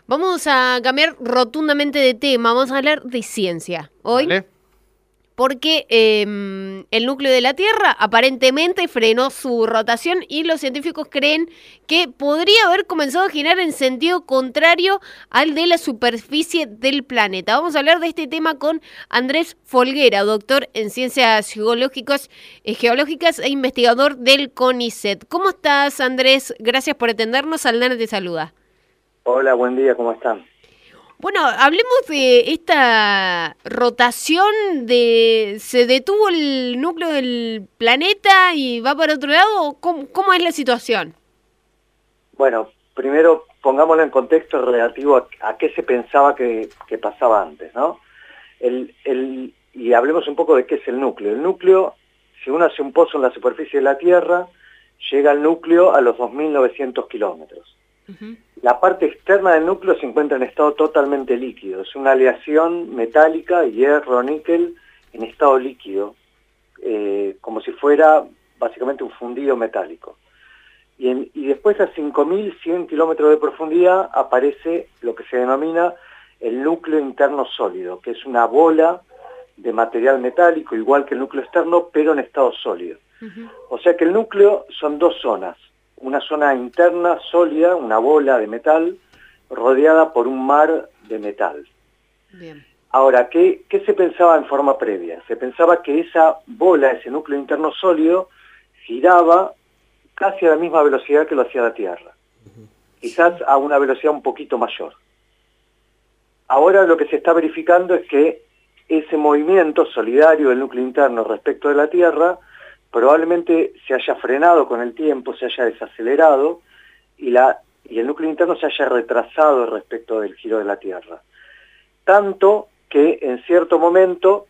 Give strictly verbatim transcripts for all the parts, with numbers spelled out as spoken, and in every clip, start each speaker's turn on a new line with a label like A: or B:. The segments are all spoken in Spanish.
A: Vamos a cambiar rotundamente de tema, vamos a hablar de ciencia hoy.
B: ¿Vale?
A: Porque eh, el núcleo de la Tierra aparentemente frenó su rotación y los científicos creen que podría haber comenzado a girar en sentido contrario al de la superficie del planeta. Vamos a hablar de este tema con Andrés Folguera, doctor en ciencias geológicas, eh, geológicas e investigador del CONICET. ¿Cómo estás, Andrés? Gracias por atendernos. Aldana te saluda.
C: Hola, buen día, ¿cómo están?
A: Bueno, hablemos de esta rotación de... ¿Se detuvo el núcleo del planeta y va para otro lado? ¿Cómo, cómo es la situación?
C: Bueno, primero pongámoslo en contexto relativo a, a qué se pensaba que, que pasaba antes, ¿no? El, el, y hablemos un poco de qué es el núcleo. El núcleo, si uno hace un pozo en la superficie de la Tierra, llega al núcleo a los dos mil novecientos kilómetros. Uh-huh. La parte externa del núcleo se encuentra en estado totalmente líquido. Es una aleación metálica, hierro, níquel, en estado líquido, eh, como si fuera básicamente un fundido metálico. Y, en, y después a cinco mil cien kilómetros de profundidad aparece lo que se denomina el núcleo interno sólido, que es una bola de material metálico, igual que el núcleo externo, pero en estado sólido. Uh-huh. O sea que el núcleo son dos zonas. Una zona interna sólida, una bola de metal, rodeada por un mar de metal.
A: Bien.
C: Ahora, ¿qué, ¿qué se pensaba en forma previa? Se pensaba que esa bola, ese núcleo interno sólido, giraba casi a la misma velocidad que lo hacía la Tierra. Uh-huh. Quizás a una velocidad un poquito mayor. Ahora lo que se está verificando es que ese movimiento solidario del núcleo interno respecto de la Tierra probablemente se haya frenado con el tiempo, se haya desacelerado y, la, y el núcleo interno se haya retrasado respecto del giro de la Tierra. Tanto que en cierto momento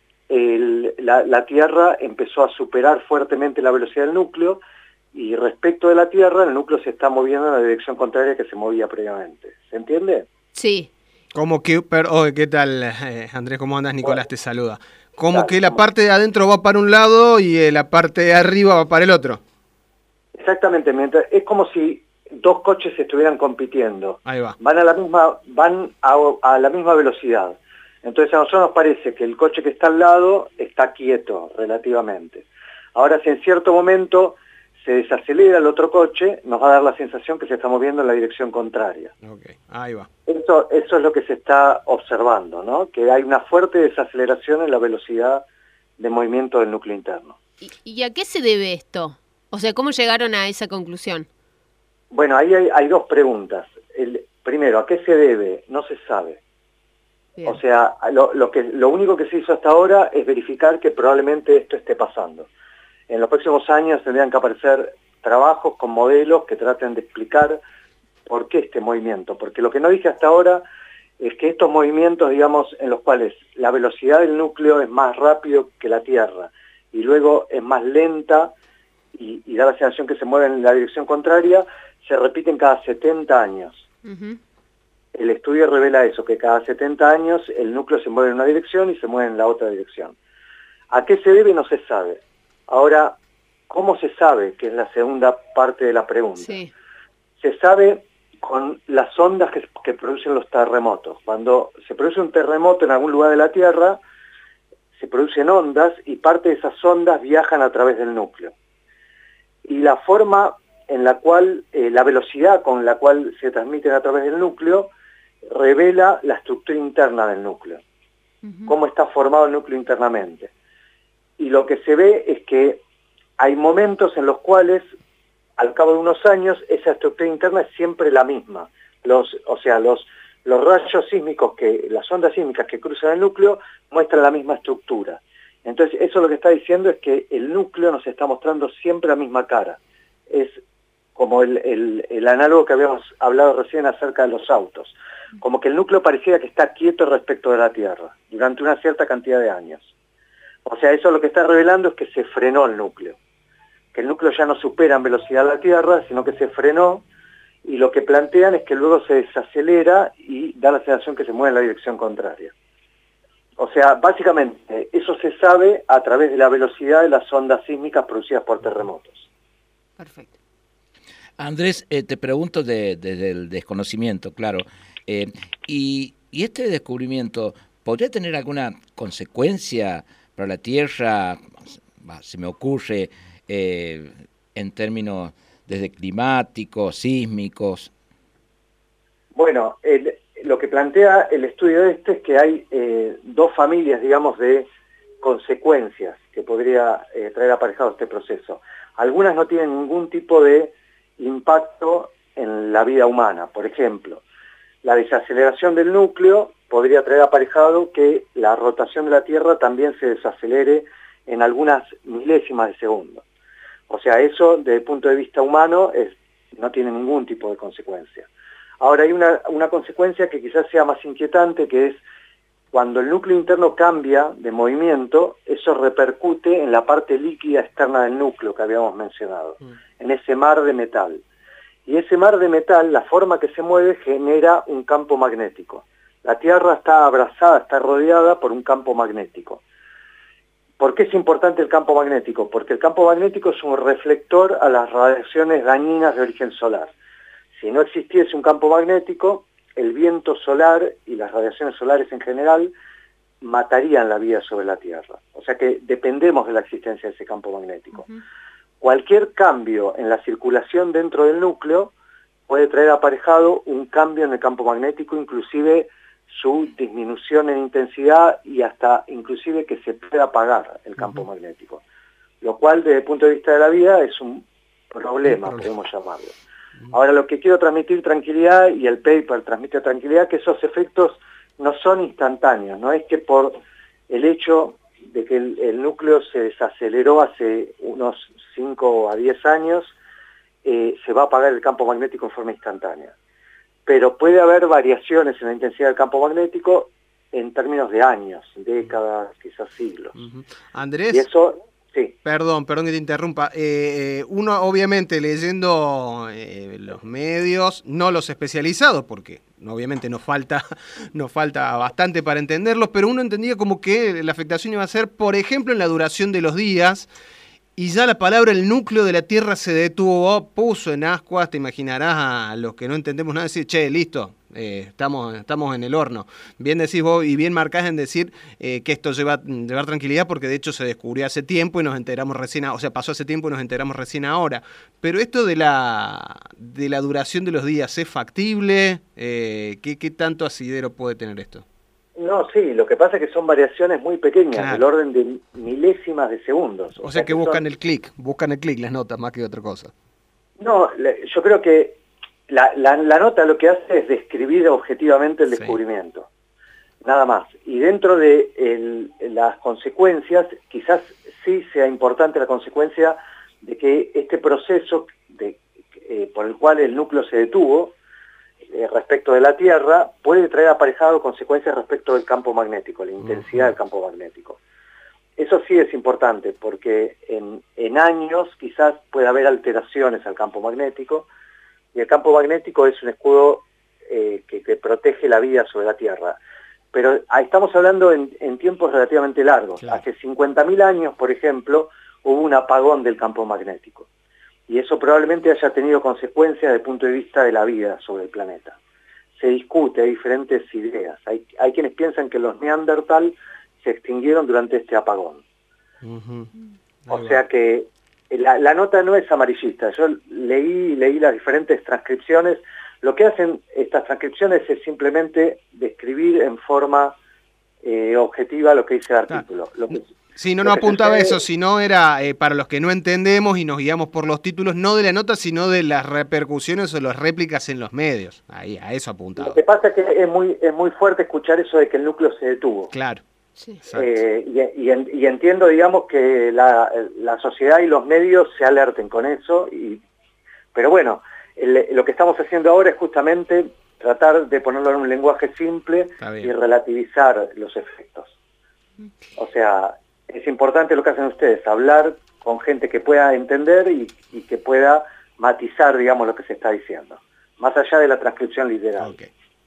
C: el, la, la Tierra empezó a superar fuertemente la velocidad del núcleo y respecto de la Tierra el núcleo se está moviendo en la dirección contraria que se movía previamente. ¿Se entiende?
A: Sí.
B: Como que, pero, oh, ¿qué tal, eh, Andrés? ¿Cómo andas? Nicolás bueno, te saluda. Como
C: claro,
B: que la parte de adentro va para un lado y eh, la parte de arriba va para el otro.
C: Exactamente, mientras, es como si dos coches estuvieran compitiendo.
B: Ahí va.
C: Van a la misma, van a, a la misma velocidad. Entonces a nosotros nos parece que el coche que está al lado está quieto relativamente. Ahora si en cierto momento se desacelera el otro coche, nos va a dar la sensación que se está moviendo en la dirección contraria.
B: Okay, ahí va.
C: Eso, eso es lo que se está observando, ¿no? Que hay una fuerte desaceleración en la velocidad de movimiento del núcleo interno.
A: ¿Y, y a qué se debe esto? O sea, ¿cómo llegaron a esa conclusión?
C: Bueno, ahí hay, hay dos preguntas. El, primero, ¿a qué se debe? No se sabe. Bien. O sea, lo, lo, que, lo único que se hizo hasta ahora es verificar que probablemente esto esté pasando. En los próximos años tendrían que aparecer trabajos con modelos que traten de explicar por qué este movimiento. Porque lo que no dije hasta ahora es que estos movimientos, digamos, en los cuales la velocidad del núcleo es más rápido que la Tierra y luego es más lenta y, y da la sensación que se mueve en la dirección contraria, se repiten cada setenta años. Uh-huh. El estudio revela eso, que cada setenta años el núcleo se mueve en una dirección y se mueve en la otra dirección. ¿A qué se debe? No se sabe. Ahora, ¿cómo se sabe? Que es la segunda parte de la pregunta.
A: Sí.
C: Se sabe con las ondas que, que producen los terremotos. Cuando se produce un terremoto en algún lugar de la Tierra, se producen ondas y parte de esas ondas viajan a través del núcleo. Y la forma en la cual, eh, la velocidad con la cual se transmiten a través del núcleo, revela la estructura interna del núcleo. Uh-huh. Cómo está formado el núcleo internamente. Y lo que se ve es que hay momentos en los cuales, al cabo de unos años, esa estructura interna es siempre la misma. Los, o sea, los, los rayos sísmicos, que, las ondas sísmicas que cruzan el núcleo, muestran la misma estructura. Entonces, eso lo que está diciendo es que el núcleo nos está mostrando siempre la misma cara. Es como el, el, el análogo que habíamos hablado recién acerca de los autos. Como que el núcleo pareciera que está quieto respecto de la Tierra, durante una cierta cantidad de años. O sea, eso lo que está revelando es que se frenó el núcleo. Que el núcleo ya no supera en velocidad la Tierra, sino que se frenó, y lo que plantean es que luego se desacelera y da la sensación que se mueve en la dirección contraria. O sea, básicamente, eso se sabe a través de la velocidad de las ondas sísmicas producidas por terremotos.
A: Perfecto.
D: Andrés, eh, te pregunto desde de, de, el desconocimiento, claro. Eh, y, y este descubrimiento, ¿podría tener alguna consecuencia para la Tierra? Se me ocurre eh, en términos desde climáticos, sísmicos.
C: Bueno, el, lo que plantea el estudio este es que hay eh, dos familias, digamos, de consecuencias que podría eh, traer aparejado este proceso. Algunas no tienen ningún tipo de impacto en la vida humana. Por ejemplo, la desaceleración del núcleo podría traer aparejado que la rotación de la Tierra también se desacelere en algunas milésimas de segundo. O sea, eso desde el punto de vista humano es, no tiene ningún tipo de consecuencia. Ahora hay una, una consecuencia que quizás sea más inquietante, que es cuando el núcleo interno cambia de movimiento, eso repercute en la parte líquida externa del núcleo que habíamos mencionado, mm. en ese mar de metal. Y ese mar de metal, la forma que se mueve, genera un campo magnético. La Tierra está abrazada, está rodeada por un campo magnético. ¿Por qué es importante el campo magnético? Porque el campo magnético es un reflector a las radiaciones dañinas de origen solar. Si no existiese un campo magnético, el viento solar y las radiaciones solares en general matarían la vida sobre la Tierra. O sea que dependemos de la existencia de ese campo magnético. Uh-huh. Cualquier cambio en la circulación dentro del núcleo puede traer aparejado un cambio en el campo magnético, inclusive su disminución en intensidad y hasta inclusive que se pueda apagar el campo uh-huh. magnético. Lo cual desde el punto de vista de la vida es un problema, un problema. podemos llamarlo. Ahora lo que quiero transmitir tranquilidad, y el paper transmite tranquilidad, que esos efectos no son instantáneos, no es que por el hecho de que el, el núcleo se desaceleró hace unos cinco a diez años, eh, se va a apagar el campo magnético en forma instantánea. Pero puede haber variaciones en la intensidad del campo magnético en términos de años, décadas, quizás siglos.
B: Uh-huh. Andrés.
C: Y eso... Sí.
B: Perdón, perdón que te interrumpa. Eh, uno, obviamente, leyendo eh, los medios, no los especializados, porque obviamente nos falta, nos falta bastante para entenderlos, pero uno entendía como que la afectación iba a ser, por ejemplo, en la duración de los días, y ya la palabra el núcleo de la Tierra se detuvo, puso en ascuas, te imaginarás a los que no entendemos nada, decir, che, listo, eh, estamos, estamos en el horno. Bien decís vos y bien marcás en decir eh, que esto lleva llevar tranquilidad, porque de hecho se descubrió hace tiempo y nos enteramos recién, o sea, pasó hace tiempo y nos enteramos recién ahora. Pero esto de la de la duración de los días, ¿es factible? Eh, ¿qué, ¿Qué tanto asidero puede tener esto?
C: No, sí, lo que pasa es que son variaciones muy pequeñas, claro, del orden de milésimas de segundos.
B: O, o sea, sea que, que buscan son... el clic, buscan el clic las notas más que otra cosa.
C: No, yo creo que la, la, la nota lo que hace es describir objetivamente el descubrimiento, sí, nada más. Y dentro de el, las consecuencias, quizás sí sea importante la consecuencia de que este proceso de, eh, por el cual el núcleo se detuvo, respecto de la Tierra, puede traer aparejado consecuencias respecto del campo magnético, la intensidad uh-huh. del campo magnético. Eso sí es importante, porque en, en años quizás puede haber alteraciones al campo magnético, y el campo magnético es un escudo eh, que, que protege la vida sobre la Tierra. Pero ahí estamos hablando en, en tiempos relativamente largos. Claro. Hace cincuenta mil años, por ejemplo, hubo un apagón del campo magnético. Y eso probablemente haya tenido consecuencias desde el punto de vista de la vida sobre el planeta. Se discute, hay diferentes ideas. Hay, hay quienes piensan que los neandertal se extinguieron durante este apagón. Uh-huh. O sea que la, la nota no es amarillista. Yo leí, leí las diferentes transcripciones. Lo que hacen estas transcripciones es simplemente describir en forma eh, objetiva lo que dice el artículo. Lo que,
B: Sí, no nos apuntaba eso, sino era eh, para los que no entendemos y nos guiamos por los títulos, no de la nota, sino de las repercusiones o las réplicas en los medios. Ahí, a eso apuntaba.
C: Lo que pasa es que es muy, es muy fuerte escuchar eso de que el núcleo se detuvo.
B: Claro. Sí.
C: Eh, y, y, y entiendo, digamos, que la, la sociedad y los medios se alerten con eso. Y, pero bueno, el, lo que estamos haciendo ahora es justamente tratar de ponerlo en un lenguaje simple y relativizar los efectos. O sea... Es importante lo que hacen ustedes, hablar con gente que pueda entender y, y que pueda matizar, digamos, lo que se está diciendo, más allá de la transcripción literal. Okay.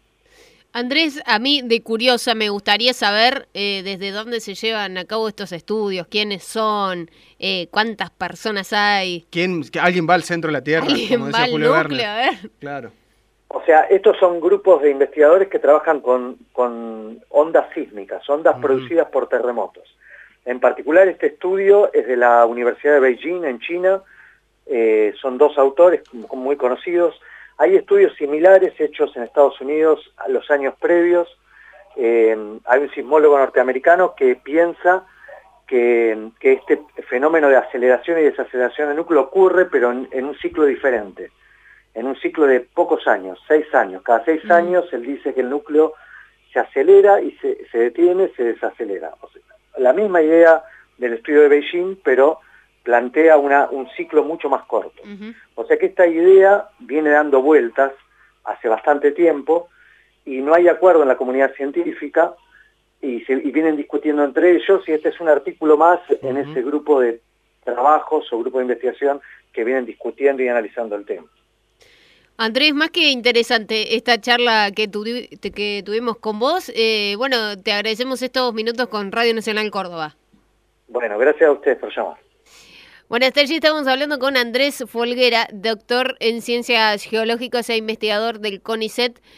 A: Andrés, a mí de curiosa me gustaría saber eh, desde dónde se llevan a cabo estos estudios, quiénes son, eh, cuántas personas hay.
B: ¿Quién, ¿Alguien va al centro de la Tierra?
A: ¿Alguien
B: como
A: va al
B: Julio
A: núcleo? A ver.
B: Claro.
C: O sea, estos son grupos de investigadores que trabajan con, con ondas sísmicas, ondas uh-huh. producidas por terremotos. En particular, este estudio es de la Universidad de Beijing, en China. Eh, son dos autores muy conocidos. Hay estudios similares hechos en Estados Unidos a los años previos. Eh, hay un sismólogo norteamericano que piensa que, que este fenómeno de aceleración y desaceleración del núcleo ocurre, pero en, en un ciclo diferente. En un ciclo de pocos años, seis años. Cada seis mm. años él dice que el núcleo se acelera y se, se detiene, se desacelera. O sea, la misma idea del estudio de Beijing, pero plantea una, un ciclo mucho más corto. Uh-huh. O sea que esta idea viene dando vueltas hace bastante tiempo y no hay acuerdo en la comunidad científica y, se, y vienen discutiendo entre ellos, y este es un artículo más uh-huh. en ese grupo de trabajos o grupo de investigación que vienen discutiendo y analizando el tema.
A: Andrés, más que interesante esta charla que, tu, que tuvimos con vos. Eh, bueno, te agradecemos estos minutos con Radio Nacional Córdoba.
C: Bueno, gracias a ustedes por llamar.
A: Bueno, hasta allí estamos hablando con Andrés Folguera, doctor en Ciencias Geológicas e investigador del CONICET.